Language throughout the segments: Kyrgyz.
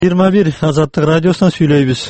21 Азаттык радиосунан сүйлөйбүз.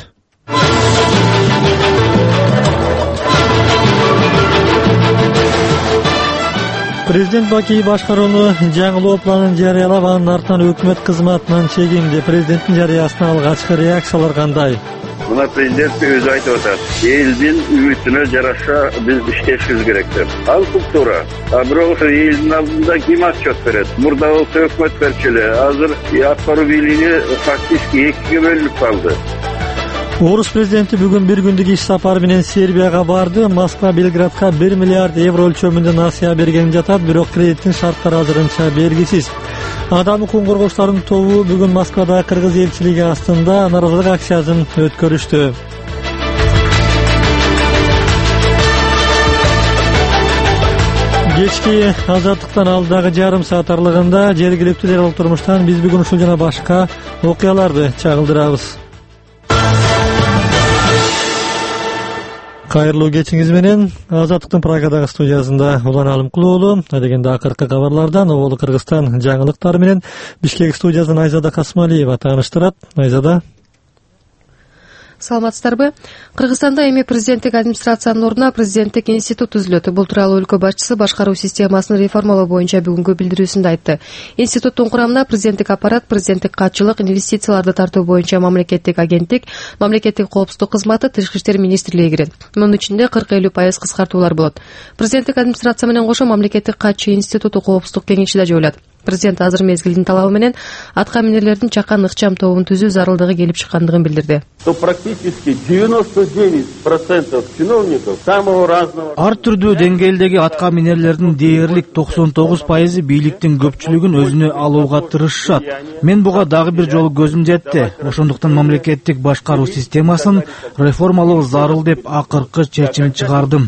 Президент Бакиев башкарууну жаңылоо планын жарыялап, анын артынан өкмөт кызматынан чегинди. Президенттин жарыясына алгачкы реакциялар кандай? Мына президент өзү айтып атат. Элдин үмүтүнө жараша биз иштешибиз керек деп. Ал туура. Бирок ошо элдин алдында ким отчет берет? Мурда болсо өкмөт берчү эле. Азыр аткаруу бийлиги фактически экиге бөлүнүп калды. Орус президенти бүгүн бир күндүк иш сапары менен Сербияга барды. Москва Белградка 1 миллиард евро өлчөмүндө насыя берген жатат, бирок кредиттин шарттары азырынча белгисиз. Адам укугун коргоочулардын тобу бүгүн Москвада Кыргыз элчилиги астында нааразылык акциясын өткөрүштү. Кечки Азаттыктан алдагы жарым саат аралыгында жергиликтүү реалдык турмуштан биз бүгүн ушул жана башка окуяларды чагылдырабыз. Кайрылуу кечиңиз менен Азаттыктын Прагадагы студиясында Улан Алымкулуулу, дегенде акыркы кабарлардан Оболу Кыргызстан жаңылыктары менен Бишкек студиясынан Айзада Касмалиева тааныштырат. Айзада. Саламатсыздарбы? Кыргызстанда эми президенттик администрациянын ордуна президенттик институт түзүлөт. Бул тууралуу өлкө башчысы башкаруу системасын реформалоо боюнча бүгүнкү билдирүүсүндө айтты. Институттун курамына президенттик аппарат, президенттик катчылык, инвестицияларды тартуу боюнча мамлекеттик агенттик, мамлекеттик коопсуздук кызматы, тышкы иштер министрлиги кирет. Мунун ичинде 40-50% кыскартуулар болот. Президенттик администрация менен кошо мамлекеттик катчы институту коопсуздук кеңеши да жоюлат. Президент азыр мезгилдин талабы менен атка минерлердин чакан ыкчам тобун түзүү зарылдыгы келип чыккандыгын билдирди. Практически 99% чиновников самого разного. Ар түрдүү деңгээлдеги атка минерлердин дээрлик 99% бийликтин көпчүлүгүн өзүнө алууга тырышышат. Мен буга дагы бир жолу көзүм жетти. Ошондуктан мамлекеттик башкаруу системасын реформалоо зарыл деп акыркы чечим чыгардым.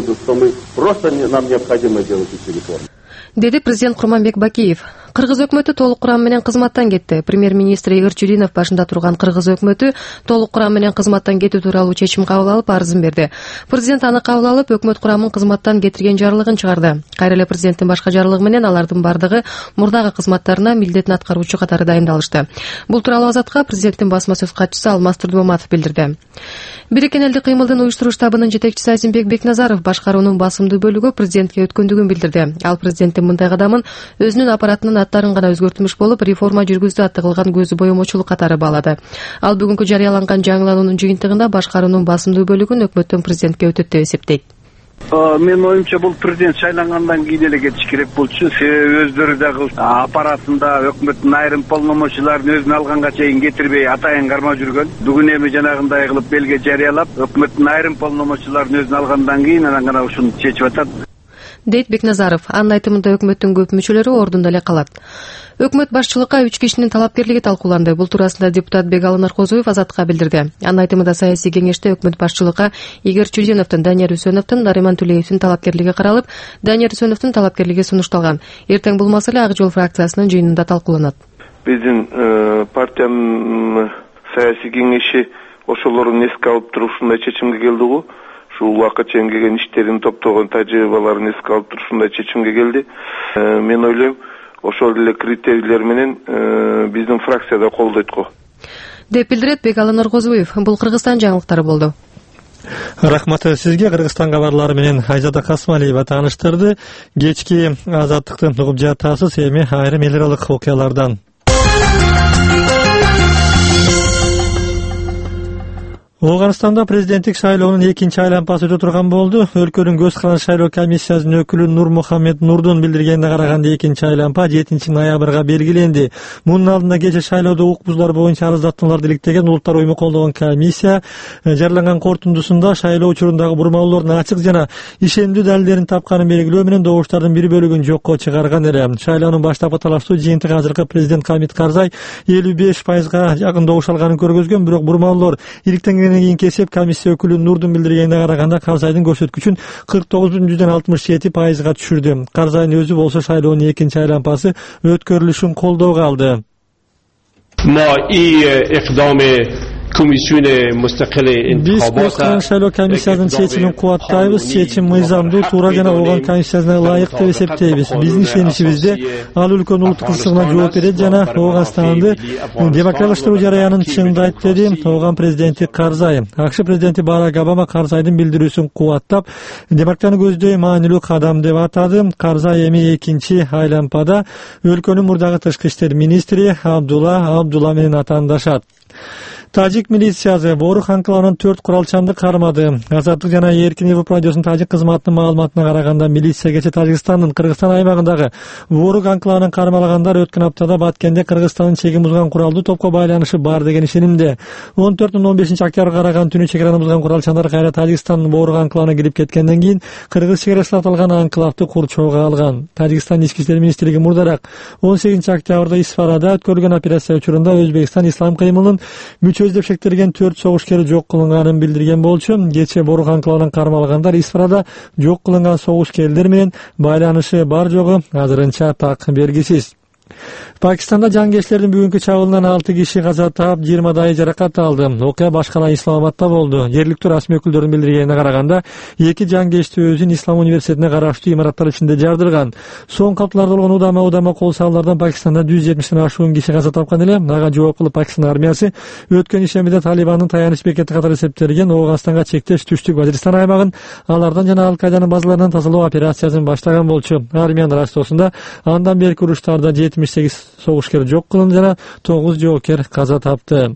Просто нам необходимо делать эти реформы. Деди президент Курманбек Бакиев. Кыргыз өкмөтү толук курам менен кызматтан кетти. Премьер-министр Игорь Чудинов башында турган Кыргыз өкмөтү толук курам менен кызматтан кетүү тууралуу чечим кабыл алып, арызын берди. Президент аны кабыл алып, өкмөт курамын кызматтан кетирген жарлыгын чыгарды. Кайра эле президенттин башка жарлыгы менен алардын бардыгы мурдагы кызматтарына милдетин аткаруучу катары дайындалышты. Бул тууралуу Азатка президенттин басма сөз катчысы Алмаз Турдумаматов билдирди. Бириккен элдик кыймылдын уюштуруу штабынын жетекчиси Азимбек Бекназаров башкаруунун басымдуу бөлүгү президентке өткөндүгүн билдирди. Ал президенттин мындай кадамын өзүнүн аппаратынын аттарын гана өзгөртмүш болуп, реформа жүргүздү аты кылган көзү боемочулук катары баалады. Ал бүгүнкү жарыяланган жаңылануунун жыйынтыгында башкаруунун басымдуу бөлүгүн өкмөттөн президентке өтөт деп эсептейт. Мен оюмча бул президент шайлангандан кийин эле кетиш керек болчу. Себеби өздөрү дагы аппаратында өкмөттүн айрым полномочияларын өзүнө алганга чейин кетирбей атайын кармап жүргөн. Бүгүн эми жанагындай кылып белге жарыялап, өкмөттүн айрым полномочияларын өзүнө алгандан кийин анан гана ушуну чечип атат. Дейт Бекназаров. Анын айтымында өкмөттүн көп мүчөлөрү ордунда эле калат. Өкмөт башчылыкка 3 кишинин талапкерлиги талкууланды. Бул туурасында депутат Бегалын Наркозуев Азатка билдирди. Анын айтымында саясий кеңеште өкмөт башчылыкка Игорь Чудиновдун, Данияр Үсөновдун, Нариман Түлеевдин талапкерлиги каралып, Данияр Үсөновдун талапкерлиги сунушталган. Эртең бул маселе Ак жол фракциясынын жыйынында талкууланат. Биздин партиянын саясий кеңеши ошолорун эске алып туруп ушундай чечимге келди го. Ушул убакка чейин келген иштерин топтогон тажрыйбаларын эске алып туруп ушундай чечимге келди. Мен ойлойм, ошол эле критерийлер менен биздин фракцияда колдойт го. Деп билдирет Бекалы Нуркозуев. Бул Кыргызстан жаңылыктары болду. Рахмат сизге. Кыргызстан кабарлары менен Айзада Касмалиева тааныштырды. Кечки Азаттыкты угуп жатасыз, эми айрым эл аралык окуялардан. Оганстанда президенттик шайлоонун экинчи айлампасы өтө турган болду. Өлкөнүн көз каранды шайлоо комиссиясынын өкүлү Нурмухаммед Нурдун билдиргенине караганда экинчи айлампа 7 ноябрга белгиленди. Мунун алдында кечээ шайлоодо укук бузуулар боюнча арыздаттууларды иликтеген Улуттар уюму колдогон комиссия жарыяланган корутундусунда шайлоо учурундагы бурмалоолордун ачык жана ишендүү далилдерин тапканын белгилөө менен добуштардын бир бөлүгүн жокко чыгарган эле. Шайлоонун баштапкы талаштуу жыйынтыгы азыркы президент Хамит Карзай 55%га жакын добуш алганын көргөзгөн, бирок бурмалоолор иликтенген кийин кесип комиссия өкүлү Нурдун билдиргенине караганда Карзайдын көрсөткүчүн 49,67%га түшүрдү. Карзайдын өзү болсо шайлоонун экинчи айлампасы өткөрүлүшүн колдоого алды. ما ای اقدام Биз Özkan шайлоо комиссиясынын чечимин кубаттайбыз. Чечим мыйзамдуу, туура жана оған комиссиясына ылайык деп эсептейбиз. Биздин ишеничибизде ал өлкөнүн улуттук тынчтыгына жооп берет жана Ооганстанды демократиялаштыруу жараянын чыңдайт, деди Ооган президенти Карзай. АКШ президенти Барак Обама Карзайдын билдирүүсүн кубаттап, демократияны көздөй маанилүү кадам деп атады. Карзай эми экинчи айлампада өлкөнүн мурдагы тышкы иштер министри Абдулла менен атаандашат. Тажик милициясы Борух анкаланын 4 куралчанды кармады. Азаттык жана Эркин Европа радиосунун тажик кызматынын маалыматына караганда, милиция кечээ Тажикстандын Кыргызстан аймагындагы Борух анкаланын кармалагандар өткөн аптада Баткенде Кыргызстандын чегин бузган куралдуу топко байланышы бар деген ишенимде. 14-15 октябрга караган түнү чегараны бузган куралчандар кайра Тажикстандын Борух анкалавына кирип кеткенден кийин кыргыз чегарасына аталган анклавды курчоого алган. Тажикстан ички иштер министрлиги мурдараак 18 октябрда Исфарада өткөрүлгөн операция учурунда Өзбекстан ислам кыймылынын мүчөсү деп шектелген 4 согушкер жок кылынганын билдирген болчу. Кечээ Борух анклавынан кармалгандар Исфарада жок кылынган согушкерлер менен байланышы бар жогу азырынча так белгисиз. Пакистанда жангерчилердин бүгүнкү чабуулунан 6 киши каза таап, 20 жаракат алды. Окуя башкала Исламабадда болду. Жергиликтүү расмий өкүлдөрдүн билдиргенине караганда, 2 жангерчти өзүн Ислам университетине караштуу имараттар ичинде жардырган. Соң каптыларда болгон удама кол салуулардан Пакистанда 170ден ашуун киши каза тапкан эле. Ага жооп кылып Пакистан армиясы өткөн ишемиде Талибандын таяныч бекети катары эсептелген Ооганстанга чектеш түштүк Вазиристан аймагын алардан жана Ал-Кайданын базаларынан тазалоо операциясын баштаган болчу. Армиянын расчосунда андан берки уруштарда 78 согушкер жок кылынды жана 9 жоокер каза тапты.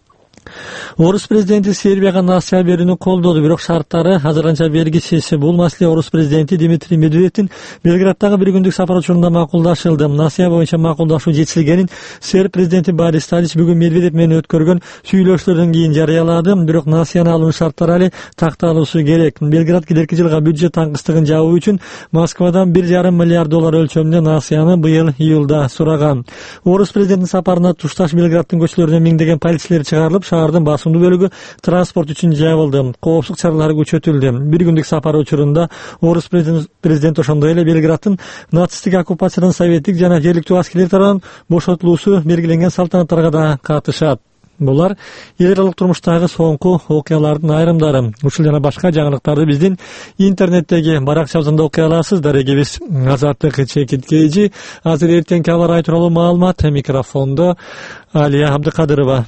Орус президенти Сербияга насыя берүүнү колдоду, бирок шарттары азырынча белгисиз. Бул маселе Орус президенти Дмитрий Медведевдин Белграддагы бир күндүк сапары учурунда макулдашылды. Насыя боюнча макулдашуу жетишилгенин Серб президенти Борис Тадич бүгүн Медведев менен өткөргөн сүйлөшүүлөрдөн кийин жарыялады. Бирок насыяны алуунун шарттары али такталуусу керек. Белград келерки жылга бюджет таңкыстыгын жабуу үчүн Москвадан $1,5 миллиард өлчөмүндө насыяны быйыл июлда сураган. Орус президентинин сапарына тушташ Белграддын көчөлөрүнөн миңдеген полицейлер чыгарылып, шаардын басымдуу бөлүгү транспорт үчүн жабылды. Коопсуздук чаралары күчөтүлдү. Бир күндүк сапары учурунда Орус президенти ошондой эле Белграддын нацисттик оккупациядан советтик жана жергиликтүү аскерлер тарабынан бошотулуусу белгиленген салтанаттарга да катышат. Булар эл аралык турмуштагы соңку окуялардын айрымдары. Ушул жана башка жаңылыктарды биздин интернеттеги баракчабызда окуй аласыз. Дарегибиз Азаттык Чекиткейжи. Азыр эртеңки аба ырайы тууралуу маалымат. Микрофондо Алия Абдыкадырова.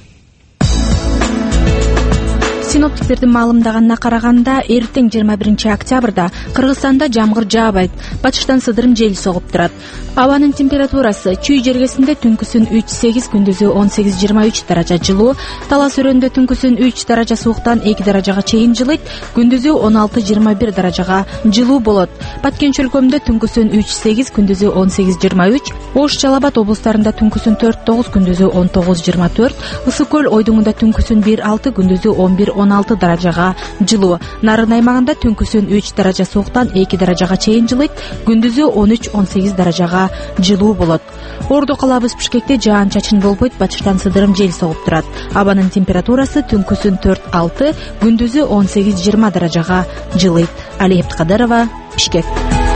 Синоптиктердин маалымдаганына караганда, эртең 21 октябрда Кыргызстанда жамгыр жаабайт, батыштан сыдырым жел согуп турат. Абанын температурасы Чүй жергесинде түнкүсүн 3-8, күндүзү 18-23 даража жылуу, Талас өрөндө түнкүсүн 3 даража сууктан 2 даражага чейин жылыйт, күндүзү 16-21 даражага жылуу болот. Баткен чөлкөмдө түнкүсүн 3-8, күндүзү 18-23, Ош Жалал Абад облустарында түнкүсүн 4-9, күндүзү 19-24, Ысык көл Ойдуңунда түнкүсүн 1-6, күндүзү 11-16 даражага жылуу. Нарын аймагында түнкүсүн 3 даража сууктан 2 даражага чейин жылыйт, күндүзү 13-18 даражага жылуу болот. Ордо калабыз Бишкекте жаан-чачын болбойт, батыштан сыдырым жел согуп турат. Абанын температурасы түнкүсүн 4-6, күндүзү 18-20 даражага жылыйт. Алия Абдыкадырова, Бишкек.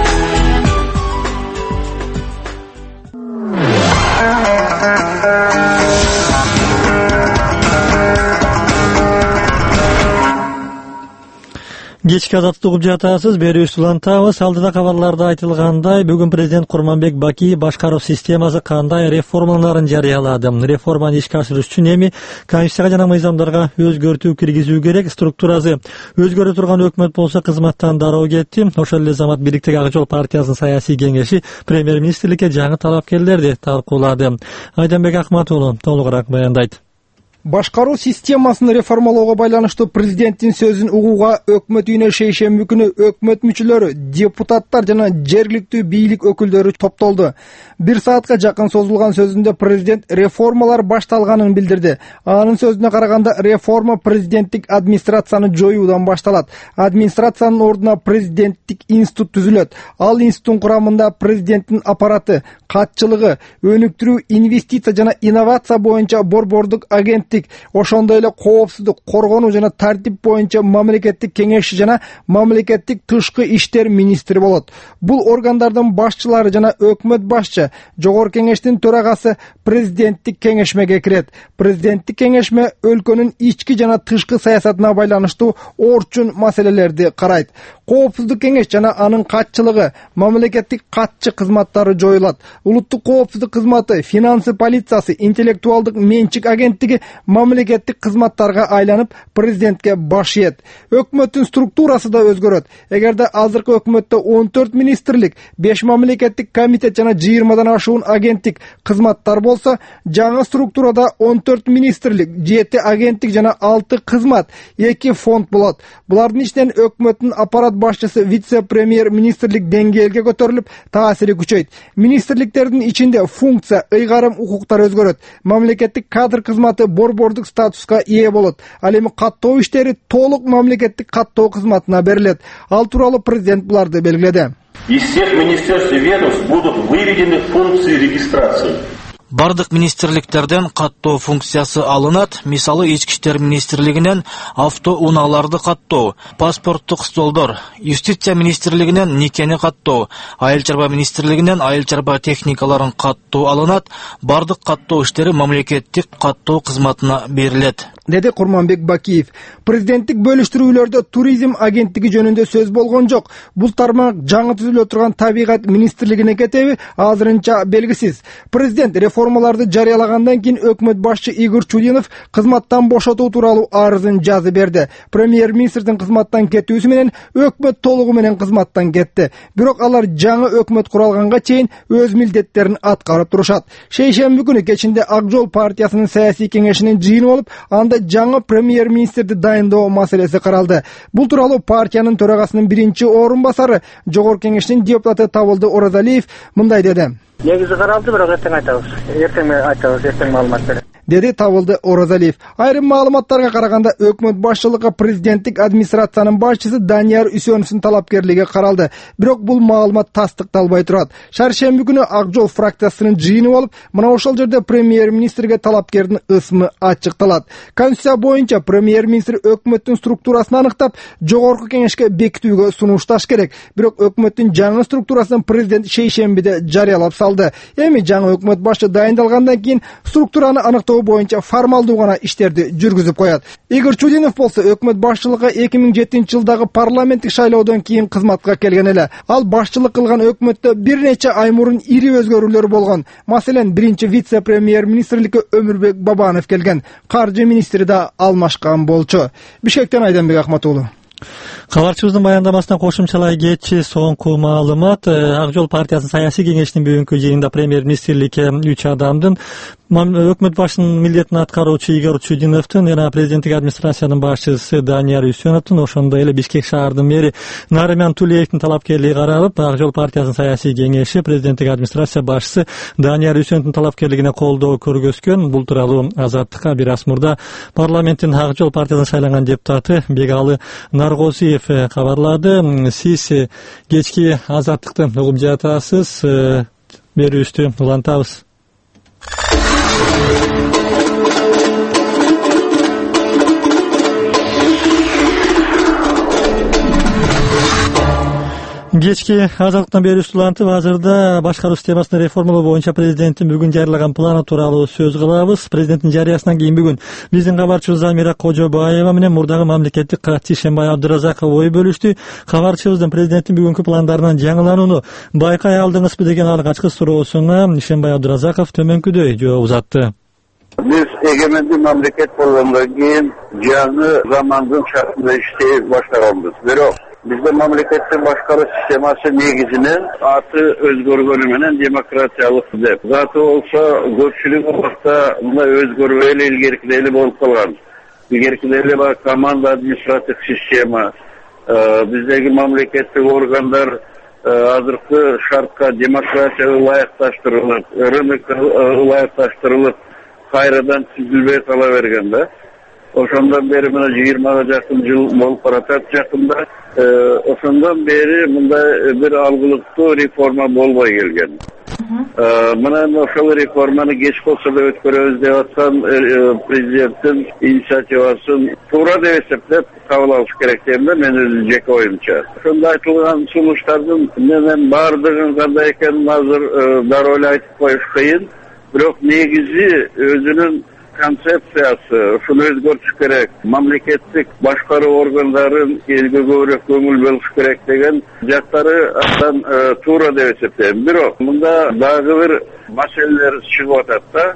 Кечки азаттык угуп жатасыз, берүүбүздү улантабыз. Алдыда кабарларда айтылгандай, бүгүн президент Курманбек Бакиев башкаруу системасы кандай реформаларын жарыялады. Реформаны ишке ашырыш үчүн эми Конституцияга жана мыйзамдарга өзгөртүү киргизүү керек. Структурасы өзгөрө турган өкмөт болсо кызматтан дароо кетти. Ошол эле замат бийликтеги Ак жол партиясынын саясий кеңеши премьер-министрликке жаңы талапкерлерди талкуулады. Айданбек Акмат уулу толугураак баяндайт. Башкаруу системасын реформалоого байланыштуу президенттин сөзүн угууга өкмөт үйүнө шейшемби күнү өкмөт мүчөлөрү, депутаттар жана жергиликтүү бийлик өкүлдөрү топтолду. 1 саатка жакын созулган сөзүндө президент реформалар башталганын билдирди. Анын сөзүнө караганда, реформа президенттик администрацияны жоюудан башталат. Администрациянын ордуна президенттик институт түзүлөт. Ал институттун курамында президенттин аппараты, катчылыгы, өнүктүрүү, инвестиция жана инновация боюнча борбордук агенттик агенттик, ошондой эле коопсуздук, коргонуу жана тартип боюнча мамлекеттик кеңешчи жана мамлекеттик тышкы иштер министри болот. Бул органдардын башчылары жана өкмөт башчы, жогорку кеңештин төрагасы президенттик кеңешмеге кирет. Президенттик кеңешме өлкөнүн ички жана тышкы саясатына байланыштуу орчун маселелерди карайт. Коопсуздук кеңеш жана анын катчылыгы, мамлекеттик катчы кызматтары жоюлат. Улуттук коопсуздук кызматы, финансы полициясы, интеллектуалдык менчик агенттиги мамлекеттик кызматтарга айланып, президентке баш ийет. Өкмөттүн структурасы да өзгөрөт. Эгерде азыркы өкмөттө 14 министрлик, 5 мамлекеттик комитет жана 20дан ашуун агенттик кызматтар болсо, жаңы структурада 14 министрлик, 7 агенттик жана 6 кызмат, 2 фонд болот. Булардын ичинен өкмөттүн аппарат башчысы вице-премьер министрлик деңгээлге көтөрүлүп, таасири күчөйт. Министрликтердин ичинде функция, ыйгарым укуктар өзгөрөт. Мамлекеттик кадр кызматы борбордук статуска ээ болот. Ал эми каттоо иштери толук мамлекеттик каттоо кызматына берилет. Ал тууралуу президент буларды белгиледи. Из всех министерств и ведомств будут выведены функции регистрации. Бардык министрликтерден каттоо функциясы алынат. Мисалы ички иштер министрлигинен автоунааларды каттоо, паспорттук столдор, юстиция министрлигинен никени каттоо, айыл чарба министрлигинен айыл чарба техникаларын каттоо алынат. Бардык каттоо иштери мамлекеттик каттоо кызматына берилет, деди Курманбек Бакиев. Президенттик бөлүштүрүүлөрдө туризм агенттиги жөнүндө сөз болгон жок. Бул тармак жаңы түзүлө турган табигат министрлигине кетеби азырынча белгисиз. Президент реформаларды жарыялагандан кийин өкмөт башчы Игорь Чудинов кызматтан бошотуу тууралуу арызын жазып берди. Премьер-министрдин кызматтан кетүүсү менен өкмөт толугу менен кызматтан кетти. Бирок алар жаңы өкмөт куралганга чейин өз милдеттерин аткарып турушат. Шейшемби күнү кечинде Ак Жол партиясынын саясий кеңешинин жыйыны болуп, анда жаңы премьер-министрди дайындоо маселеси каралды. Бул тууралуу партиянын төрагасынын биринчи орун-басары, жогорку кеңештин депутаты Табылды Оразалиев мындай деди. Негизи каралды, бирок эртең айтабыз, эртең маалымат берет, деди Табылды Оразалиев. Айрым маалыматтарга караганда өкмөт башчылыгы президенттик администрациянын башчысы Данияр Үсөновдун талапкерлиги каралды. Бирок бул маалымат тастыкталбай турат. Шаршемби күнү Ак Жол фракциясынын жыйыны болуп, мына ошол жерде премьер-министрге талапкердин ысмы ачыкталат. Конституция боюнча премьер-министр өкмөттүн структурасын аныктап, жогорку кеңешке бекитүүгө сунушташ керек. Бирок өкмөттүн жаңы структурасын президент шейшембиде жарыялап салды. Эми жаңы өкмөт башчы дайындалгандан кийин структураны аныктоо боюнча формалдуу гана иштерди жүргүзүп коет. Игорь Чудинов болсо өкмөт башчылыгы 2007-жылдагы парламенттик шайлоодон кийин кызматка келген эле. Ал башчылык кылган өкмөттө бир нече ай мурун ири өзгөрүүлөр болгон. Маселен, биринчи вице-премьер министрликке Өмүрбек Бабанов келген. Каржы министри да алмашкан болчу. Бишкектен Айданбек Ахматуулу. Кабарчыбыздын баяндамасына кошумчалай кетчи соңку маалымат. Ак Жол партиясынын саясий кеңешинин бүгүнкү жыйынында премьер-министрликке 3 адамдын, өкмөт башчынын милдетин аткаруучу Игорь Чудиновдун жана президенттик администрациянын башчысы Данияр Үсөновдун, ошондой эле Бишкек шаардын мэри Нариман Тулеевдин талапкерлиги каралып, Ак Жол партиясынын саясий кеңеши президенттик администрация башчысы Данияр Үсөновдун талапкерлигине колдоо көргөзгөн. Бул тууралуу Азаттыкка бир аз мурда парламенттин Ак Жол партиясынан шайланган депутаты Бегалы Наргосиев кабарлады. Сиз кечки Азаттыкты угуп жатасыз. Берүүбүздү улантабыз. Кечки Азаттыктан берүүбүздү улантып, азырда башкаруу системасын реформалоо боюнча президенттин бүгүн жарыялаган планы тууралуу сөз кылабыз. Президенттин жарыясынан кийин бүгүн биздин кабарчыбыз Замира Кожобаева менен мурдагы мамлекеттик катчы Ишембай Абдыразаков ой бөлүштү. Кабарчыбыздын президенттин бүгүнкү пландарынан жаңыланууну байкай алдыңызбы деген алгачкы суроосуна Ишембай Абдыразаков төмөнкүдөй жооп узатты. Biz egemenli memleket bolgandan keyin жаңы zamandын şartında иштей баштаганбыз. Бирок bizde memleketin başkarı sisteması negizinin atı özgörgönü menen demokratiялык деп. Zаты olsa көпчүлүк убакта мындай өзгөрбөйлү илгеркилери болуп калган. Илгеркилери бар команда административ система. Биздеги мамлекеттик органдар азыркы шартка демократияга ылайыкташтырылып, рынокко ылайыкташтырылып, кайрадан түзүлбөй кала берген да. Ошондон бери мына 20-га жакын жыл болуп баратат жакында. Ошондон бери мындай бир алгылыктуу реформа болбой келген. Мына ошол реформаны кеч болсо да өткөрөбүз деп аткан президенттин инициативасын туура деп эсептеп кабыл алыш керек дейм да, мен өзүм жеке оюмча. Ошондо айтылган сунуштардын менен баардыгын кандай экенин азыр дароо эле айтып коюш кыйын. Бирок негизи өзүнүн концепциясы ушуну өзгөртүш керек. Мамлекеттик башкаруу органдарын элге көбүрөөк көңүл бөлүш керек деген жактары абдан туура деп эсептейм. Бирок мында дагы бир маселелер чыгып атат да.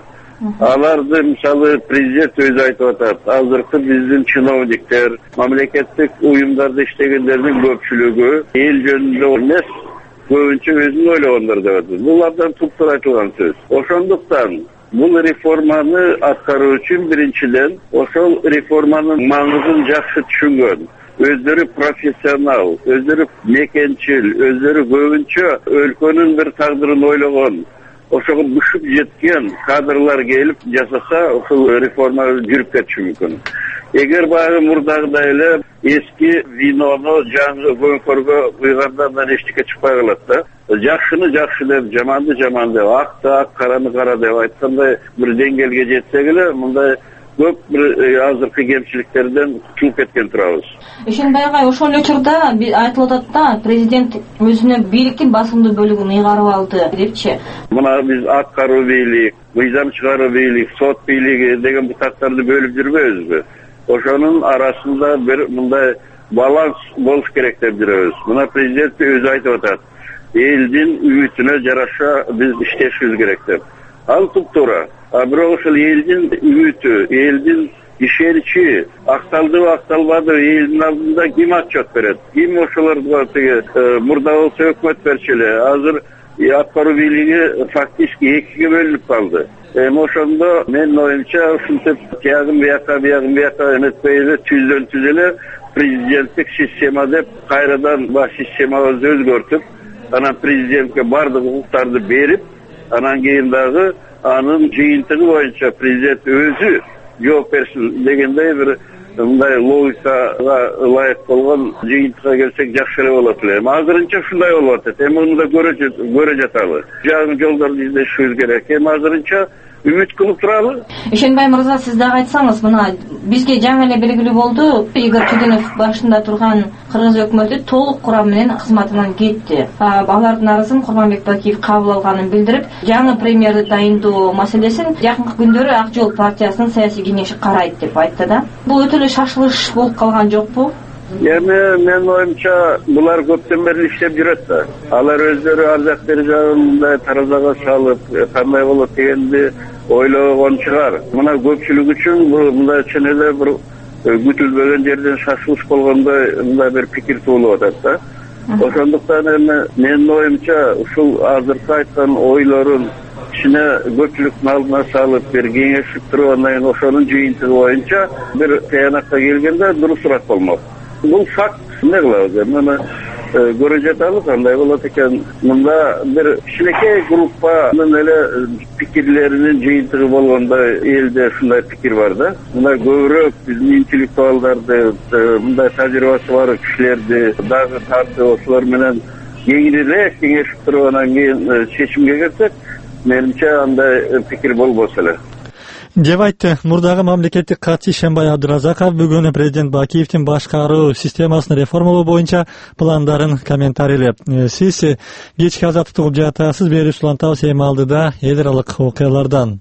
Аларды мисалы президент өзү айтып атат. Азыркы биздин чиновниктер, мамлекеттик уюмдарда иштегендердин көпчүлүгү эл жөнүндө эмес, көбүнчө өзүн ойлогондор деп атат. Бул абдан туптуура айтылган сөз. Ошондуктан бул реформаны аткаруу үчүн биринчиден ошол реформанын маңызын жакшы түшүнгөн, өздөрү профессионал, өздөрү мекенчил, өздөрү көбүнчө өлкөнүн бир тагдырын ойлогон, ошого бышып жеткен кадрлар келип жасаса, ошол реформа жүрүп кетиши мүмкүн. Эгер баягы мурдагыдай эле эски винону жаңы көңкөргө куйганда андан эчтеке чыкпай калат да. Жакшыны жакшы деп, жаманды жаман деп, акты ак, караны кара деп айткандай бир деңгээлге жетсек эле, мындай көп бир азыркы кемчиликтерден кутулуп кеткен турабыз. Ишенбай агай, ошол учурда айтылып атат да, президент өзүнө бийликтин басымдуу бөлүгүн ыйгарып алды депчи. Мына биз ак каруу бийлик, мыйзам чыгаруу бийлик, сот бийлиги деген бутактарды бөлүп жүрбөйбүзбү? Ошонун арасында бир мындай баланс болуш керек деп жүрөбүз. Мына президент өзү айтып атат, элдин үмүтүнө жараша биз иштешибиз керек деп. Ал туптуура. Бирок ошол элдин үмүтү, элдин ишеничи акталдыбы, акталбады, элдин алдында ким отчет берет? Ким ошолорго мурда болсо өкмөт берчү эле. Азыр аткаруу бийлиги фактически экиге бөлүнүп калды. Ошондо менин оюмча ушинтип тиягын бияка эметпей эле түздөн түз эле президенттик система деп кайрадан баш системабызды өзгөртүп, анан президентке бардык укуктарды берип, анан кийин дагы анын жыйынтыгы боюнча президент өзү жооп берсин дегендей бир мындай логикага ылайык болгон жыйынтыкка келсек жакшы эле болот эле. Азырынча ушундай болуп атат. Муну да көрө жаталы. Жаңы жолдорду издешибиз керек. Азырынча үмүт кылып туралы. Ишенбай мырза, сиз дагы айтсаңыз, мына бизге жаңы эле белгилүү болду, Игорь Чудинов башында турган кыргыз өкмөтү толук курам менен кызматынан кетти. Алардын арызын Курманбек Бакиев кабыл алганын билдирип, жаңы премьерди дайындоо маселесин жакынкы күндөрү Ак жол партиясынын саясий кеңеши карайт деп айтты да. Бул өтө эле шашылыш болуп калган жокпу? Менин оюмча булар көптөн бери иштеп жүрөт да. Алар өздөрү ар жак бери жагын таразага салып, кандай болот дегенди ойлогон чыгар. Мына көпчүлүк үчүн мындай чын эле бир күтүлбөгөн жерден шашылыш болгондой мындай бир пикир туулуп атат да. Ошондуктан эми менин оюмча ушул азыркы айткан ойлорун кичине көпчүлүктүн алдына салып, бир кеңешип туруп, андан кийин ошонун жыйынтыгы боюнча бир тыянакка келгенде дурусураак болмок. Бул факт, эмне кылабыз? Муну көрө жаталы кандай болот экен. Мында бир кичинекей группанын эле пикирлеринин жыйынтыгы болгондой элде ушундай пикир бар да. Мындай көбүрөөк биздин интеллектуалдарды, мындай тажрыйбасы бар кишилерди дагы тартып, ошолор менен кеңирээк кеңешип туруп, анан кийин чечимге келсек, менимче андай пикир болбосо эле. Деп айтты мурдагы мамлекеттик катчы Ишенбай Абдыразаков бүгүн президент Бакиевдин башкаруу системасын реформалоо боюнча пландарын комментарийлеп. Сиз кечки азаттыкты угуп жатасыз. Бери улантабыз эми алдыда эл аралык окуялардан.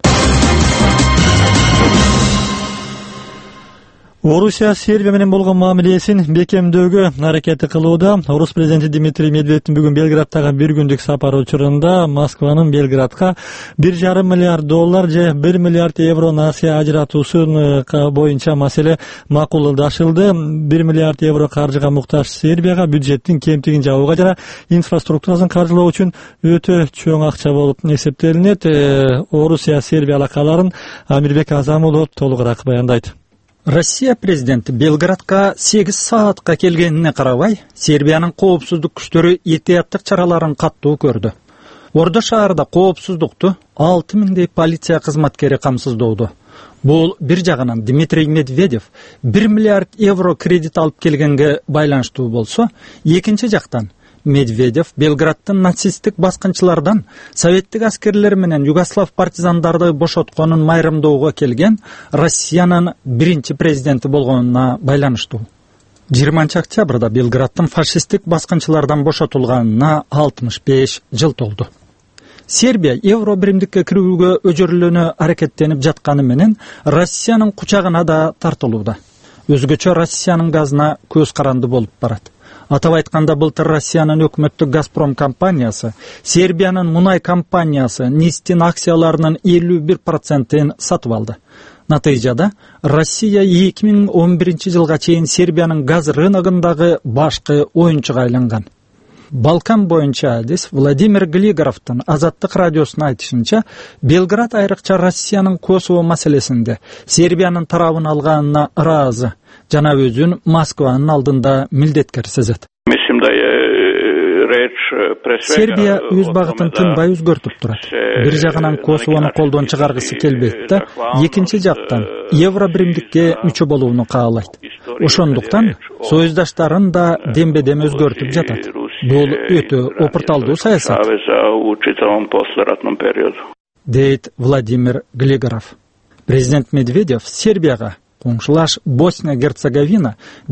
Орусия Сербия менен болгон мамилесин бекемдөөгө аракети кылууда. Орус президенти Дмитрий Медведевдин бүгүн Белградтагы бир күндүк сапары учурунда Москванын Белградка $1,5 миллиард же 1 миллиард евро насыя ажыратуусун боюнча маселе макулдашылды. 1 миллиард евро каржыга муктаж Сербияга бюджеттин кемтигин жабууга жана инфраструктурасын каржылоо үчүн өтө чоң акча болуп эсептелинет. Орусия Сербия алакаларын Амирбек Азамулов толугураак баяндайт. Россия президенти Белградка 8 саатка келгенине карабай, Сербиянын коопсуздук күчтөрү этияттык чараларын каттуу көрдү. Ордо шаарда коопсуздукту 6000 полиция кызматкери камсыздоодо. Бул бир жагынан Дмитрий Медведев 1 миллиард евро кредит алып келгенге байланыштуу болсо, экинчи жактан Медведев Белградтын нацисттик баскынчылардан советтик аскерлер менен югослав партизандарды бошотконун майрамдоого келген Россиянын биринчи президенти болгонуна байланыштуу. 20 октябрда Белградтын фашисттик баскынчылардан бошотулганына 65 жыл толду. Сербия Евро биримдикке кирүүгө өжөрлөнө аракеттенип жатканы менен Россиянын кучагына да тартылууда. Өзгөчө Россиянын газына көз каранды болуп барат. Атап айтканда, былтыр Россиянын өкмөттүк Газпром компаниясы, Сербиянын мунай компаниясы Нистин акцияларынын 51%-ин сатып алды. Натыйжада Россия 2011 жылга чейин Сербиянын газ рыногундагы башкы оюнчуга айланган. Балкан боюнча адис Владимир Глигоровдун Азаттык радиосуна айтышынча, Белград айрыкча Россиянын Косово маселесинде Сербиянын тарабын алганына ыраазы жана өзүн Москванын алдында милдеткер сезет. Сербия өз багытын тынбай өзгөртүп турат. Бир жагынан Косовону колдон чыгаргысы келбейт да, экинчи жактан Евро биримдикке мүчө болууну каалайт. Ошондуктан союздаштарын да дембедем өзгөртүп жатат. Бул өтө опурталдуу саясат, дейт Владимир Глигоров. Президент Медведев Сербияга коңшулаш Босния-Герцеговина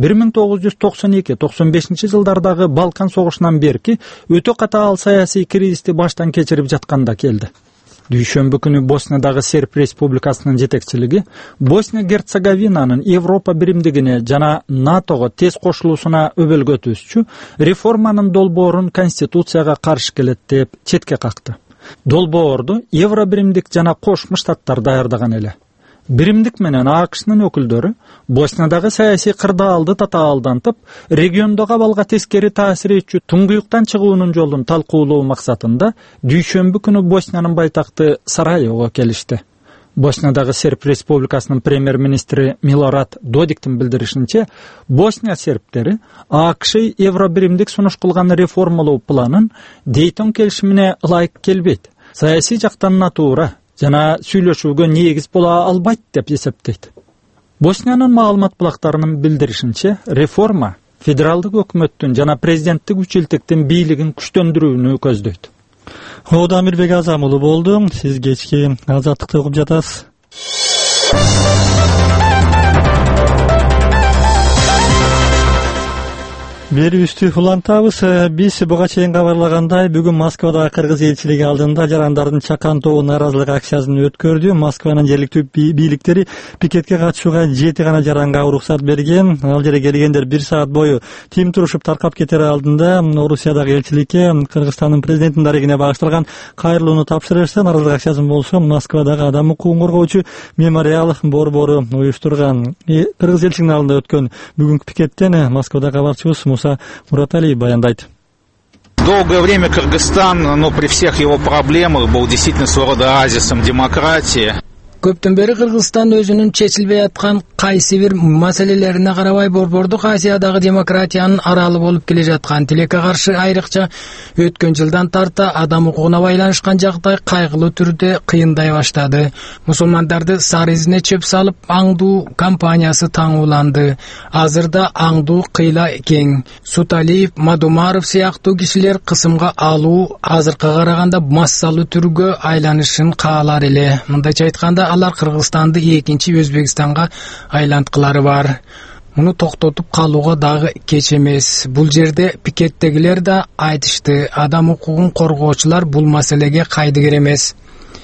1992-95 жылдардагы Балкан согушунан берки өтө катаал саясий кризисти баштан кечирип жатканда келди. Дүйшөмбү күнү Босниядағы Серб Республикасынын жетекчилиги Босния-Герцеговинанын Европа биримдигине жана НАТОго тез кошулуусуна өбөлгөтүүчү реформанын долбоорун Конституцияга каршы келет деп четке какты. Долбоорду Евро биримдик жана Кошмо Штаттар даярдаган эле. Биримдик менен АКШнын өкүлдөрү Босниядагы саясий кырдаалды татаалдантып, региондого абалга тескери таасир этчү туңгуюктан чыгуунун жолун талкуулоо максатында дүйшөмбү күнү Босниянын байтакты Сараевого келишти. Босниядагы Серб Республикасынын премьер-министри Милорад Додиктин билдиришинче, Босния сербтери АКШ Евро биримдик сунуш кылган реформалоо планын Дейтон келишимине ылайык келбейт. Саясий жактан натуура жана сүйлөшүүгө негиз бола албайт деп эсептейт. Босниянын маалымат булактарынын билдиришинче, реформа федералдык өкмөттүн жана президенттик үчилтиктин бийлигин күчтөндүрүүнү көздөйт. Амирбек Азам уулу болду. Сиз кечки Азаттыкты окуп жатасыз. Берүүбүздү улантабыз. Биз буга чейин кабарлагандай, бүгүн Москвадагы кыргыз элчилиги алдында жарандардын чакан тобу нааразылык акциясын өткөрдү. Москванын жергиликтүү бийликтери пикетке катышууга 7 гана жаранга уруксат берген. Ал жерге келгендер 1 саат бою тим турушуп таркап кетер алдында Орусиядагы элчиликке Кыргызстандын президентинин дарегине багышталган кайрылууну тапшырышты. Нааразылык акциясын болсо Москвадагы адам укугун коргоочу мемориал борбору уюштурган. Кыргыз элчилигинин алдында өткөн бүгүнкү пикеттен Москвада кабарчыбыз Муса Мураталиев баяндайт. Долгое время Кыргызстан, при всех его проблемах, был действительно своего рода оазисом демократии. Көптөн бери Кыргызстан өзүнүн чечилбей аткан кайсы бир маселелерине карабай Борбордук Азиядагы демократиянын аралы болуп келе жаткан. Тилекке каршы айрыкча өткөн жылдан тарта адам укугуна байланышкан жагдай кайгылуу түрдө кыйындай баштады. Мусулмандарды сары изине чөп салып аңдуу кампаниясы таңууланды. Азырда аңдуу кыйла кең. Суталиев, Мадумаров сыяктуу кишилер кысымга алуу азыркыга караганда массалуу түргө айланышын каалар эле. Мындайча айтканда, алар Кыргызстанды экинчи Өзбекстанга айланткылары бар. Муну токтотуп калууга дагы кеч эмес. Бул жерде пикеттегилер да айтышты. Адам укугун коргоочулар бул маселеге кайдыгер эмес.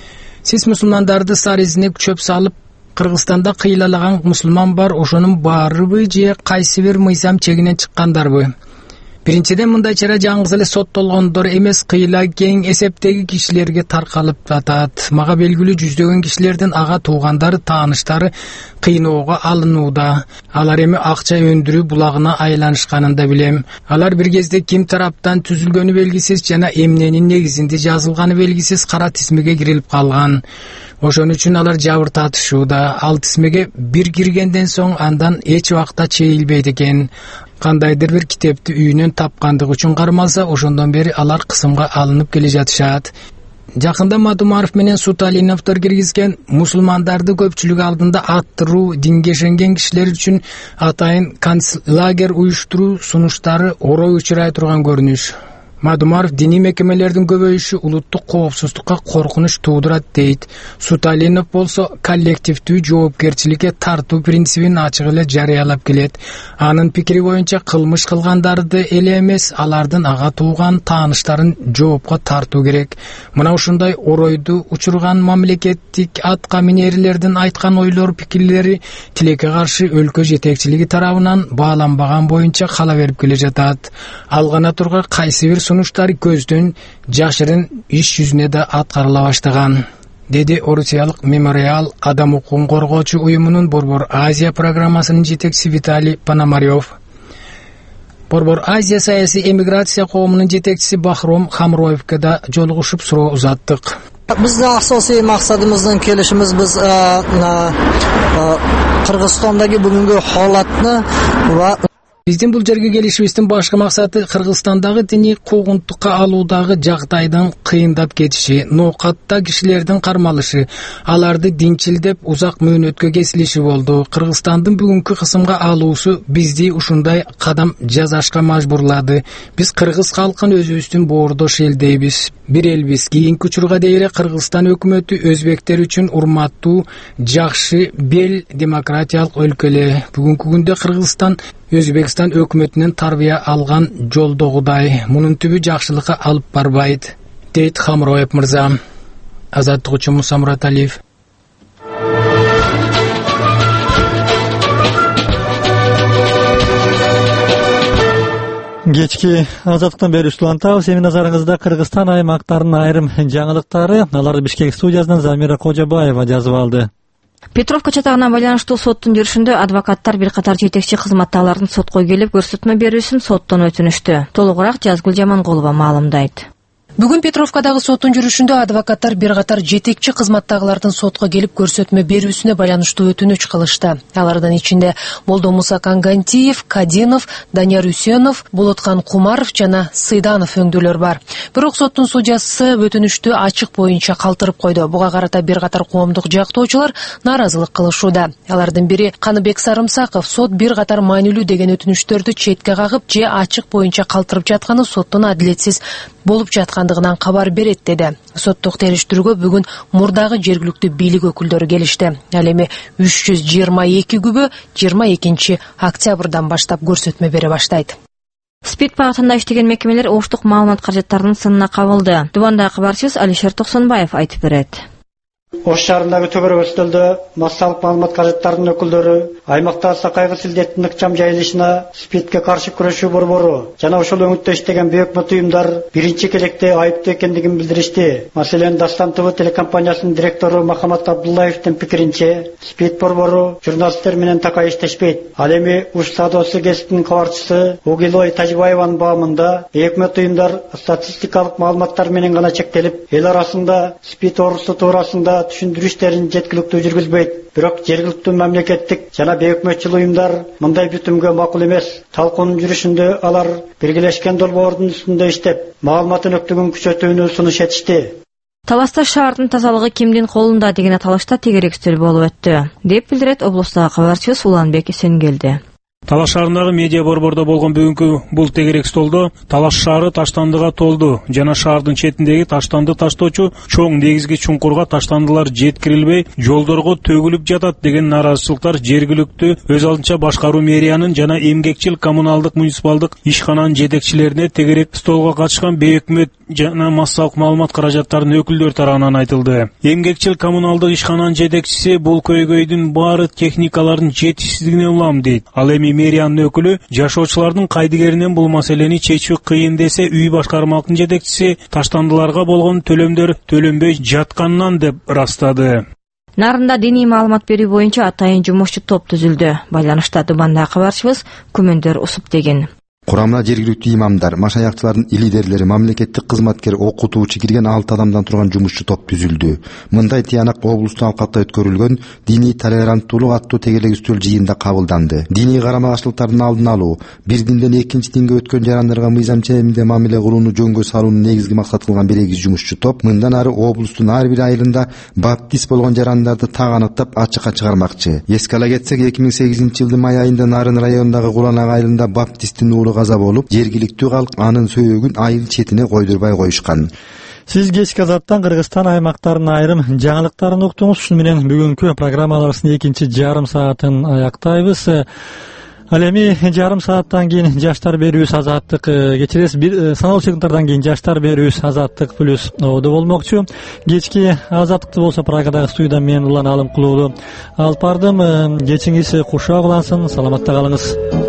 Сиз мусулмандарды сары изине чөп салып Кыргызстанда кыйлаган мусулман бар, ошонун барыбы же кайсы бир мыйзам чегинен чыккандарбы? Биринчиден, мындай чара жаңгыз эле соттолгондор эмес, кыйла кең эсептеги кишилерге таркалып жатат. Мага белгилүү жүздөгөн кишилердин ага туугандары, тааныштары кыйноого алынууда. Алар эми акча өндүрүү булагына айланышканын да билем. Алар бир кезде ким тараптан түзүлгөнү белгисиз жана эмненин негизинде жазылганы белгисиз кара тизмеге кирилип калган. Ошон үчүн алар жабыр татышууда. Ал тизмеге бир киргенден соң андан эч убакта чейилбейт экен. Кандайдыр бир китепти үйүнөн тапкандык үчүн кармалса, ошондон бери алар кысымга алынып келе жатышат. Жакында Мадумаров менен Суталиновдор киргизген мусулмандарды көпчүлүк алдында аттыруу, динге ишенген кишилер үчүн атайын концлагер уюштуруу сунуштары орой учурай турган көрүнүш. Мадумаров диний мекемелердин көбөйүшү улуттук коопсуздукка коркунуч туудурат дейт. Суталинов болсо коллективдүү жоопкерчиликке тартуу принцибин ачык эле жарыялап келет. Анын пикири боюнча кылмыш кылгандарды эле эмес, алардын ага тууган тааныштарын жоопко тартуу керек. Мына ушундай оройду учурган мамлекеттик атка минерлердин айткан ойлор, пикирлери тилекке каршы өлкө жетекчилиги тарабынан бааланбаган боюнча кала берип келе жатат. Алгана турган кайсы бир сунуштар көздөн жашырын иш жүзүнө да аткарыла баштаган, деди Орусиялык Мемориал адам укугун коргоочу уюмунун Борбор Азия программасынын жетекчиси Виталий Пономарев. Борбор Азия саясий эмиграция коомунун жетекчиси Бахром Хамроевке да жолугушуп суроо узаттык. Биздин асосий максатыбыздын келишimiz биз Кыргызстандагы бүгүнкү халатны ва Биздин бул жерге келишибиздин башкы максаты Кыргызстандагы диний куугунтукка алуудагы жагдайдын кыйындап кетиши, ноокатта кишилердин кармалышы, аларды динчилдеп узак мөөнөткө кесилиши болду. Кыргызстандын бүгүнкү кысымга алуусу бизди ушундай кадам жасашка мажбурлады. Биз кыргыз калкын өзүбүздүн боордош элдейбиз, бир элбиз. Кийинки учурга дейре Кыргызстан өкмөтү өзбектер үчүн урматтуу, жакшы, бел демократиялык өлкө эле. Бүгүнкү күндө Кыргызстан Өзбекстан өкмөтүнөн тарбия алган жолдогудай мунун түбү жакшылыкка алып барбайт, дейт Хамроев мырза. Азаттык үчүн Муса Мураталиев. Кечки азаттыктан бери улантабыз. Эми назарыңызда Кыргызстан аймактарынын айрым жаңылыктары. Аларды Бишкек студиясынан Замира Кожобаева жазып алды. Петровка чатагына байланыштуу соттун жүрүшүндө адвокаттар бир катар жетекчи кызматтагылардын сотко келип көрсөтмө берүүсүн соттон өтүнүштү. Толугураак Жазгүл Жаманголова маалымдайт. Бүгүн Петровкадагы соттун жүрүшүндө адвокаттар бир катар жетекчи кызматтагылардын сотко келип көрсөтмө берүүсүнө байланыштуу өтүнүч кылышты. Алардын ичинде Молдомуса Кангантиев, Кадинов, Данияр Үсөнов, Болоткан Кумаров жана Сыйданов өңдүүлөр бар. Бирок соттун судьясы өтүнүштү ачык боюнча калтырып койду. Буга карата бир катар коомдук жактоочулар нааразылык кылышууда. Алардын бири Каныбек Сарымсаков сот бир катар маанилүү деген өтүнүштөрдү четке кагып же ачык боюнча калтырып жатканы соттун адилетсиз болуп жаткандыгынан кабар берет деди. Соттук териштирүүгө бүгүн мурдагы жергиликтүү бийлик өкүлдөрү келишти. Ал эми 322 күбө 22 октябрдан баштап көрсөтмө бере баштайт. СПИД багытында иштеген мекемелер оштук маалымат каражаттарынын сынына кабылды. Дубандагы кабарчыбыз Алишер Токсонбаев айтып берет. Ош шаарындагы Төбөрөк өстөлдө массалык маалымат каражаттарынын өкүлдөрү аймакта кайгы силдеттин ыкчам жайылышына СПИДке каршы күрөшүү борбору жана ошол өңүттө иштеген бейөкмөт уюмдар биринчи келекте айыптуу экендигин билдиришти. Маселен, Дастан ТВ телекомпаниясынын директору Махамат Абдуллаевдин пикиринче, СПИД борбору журналисттер менен такай иштешпейт. Ал эми Уш саадасы гезитинин кабарчысы Огилой Тажибаеванын баамында бейөкмөт уюмдар статистикалык маалыматтар менен гана чектелип, эл арасында СПИД оорусу туурасында түшүндүрүштерин жеткиликтүү жүргүзбөйт. Бирок жергиликтүү мамлекеттик жана бейөкмөтчүл уюмдар мындай бүтүмгө макул эмес. Талкуунун жүрүшүндө алар биргелешкен долбоордун үстүндө иштеп, маалыматтын өктүгүн күчөтүүнү сунуш этишти. Таласта шаардын тазалыгы кимдин колунда деген аталышта тегерек үстөл болуп өттү, деп билдирет облустагы кабарчыбыз Уланбек Эсенгелди. Талаш шаарындагы медиа борбордо болгон бүгүнкү бул тегерек столдо Талаш шаары таштандыга толду жана шаардын четиндеги таштанды таштоочу чоң негизги чуңкурга таштандылар жеткирилбей, жолдорго төгүлүп жатат деген нааразычылыктар жергиликтүү өз алдынча башкаруу мэриянын жана эмгекчил коммуналдык муниципалдык ишкананын жетекчилерине тегерек столго катышкан бейөкмөт жана массалык маалымат каражаттарынын өкүлдөрү тарабынан айтылды. Эмгекчил коммуналдык ишкананын жетекчиси бул көйгөйдүн баары техникалардын жетишсиздигинен улам дейт. Ал эми мэриянын өкүлү жашоочулардын кайдыгеринен бул маселени чечүү кыйын десе, үй башкармалыктын жетекчиси таштандыларга болгон төлөмдөр төлөнбөй жатканынан деп ырастады. Нарында диний маалымат берүү боюнча атайын жумушчу топ түзүлдү. Байланышта Дубандагы кабарчыбыз Күмөндөр Усуптеген. Курамына жергиликтүү имамдар, машаякчылардын лидерлери, мамлекеттик кызматкер, окутуучу кирген 6 адамдан турган жумушчу топ түзүлдү. Мындай тыянак облустун Алкатта өткөрүлгөн диний толеранттуулук аттуу тегерек үстөл жыйынында кабылданды. Диний карама-каршылыктардын алдын алуу, бир динден экинчи динге өткөн жарандарга мыйзам ченеминде мамиле кылууну жөнгө салууну негизги максат кылган бирегиз жумушчу топ мындан ары облустун ар бир айылында баптист болгон жарандарды так аныктап ачыкка чыгармакчы. Эске ала кетсек, 2008-жылдын май айында Нарын районундагы Куланак айылында баптисттин уулу толук аза болуп, жергиликтүү калк анын сөөгүн айыл четине койдурбай коюшкан. Сиз кечки азаттан Кыргызстан аймактарынын айрым жаңылыктарын уктуңуз. Ушуну менен бүгүнкү программаларыбыздын экинчи жарым саатын аяктайбыз. Ал эми жарым сааттан кийин жаштар берүүбүз азаттык кечиресиз, бир саналуу секундтардан кийин жаштар берүүбүз азаттык плюс оодо болмокчу. Кечки азаттыкты болсо Прагадагы студияда мен Улан Алымкулуулу алып бардым. Кечиңиз куршак улансын, саламатта калыңыз.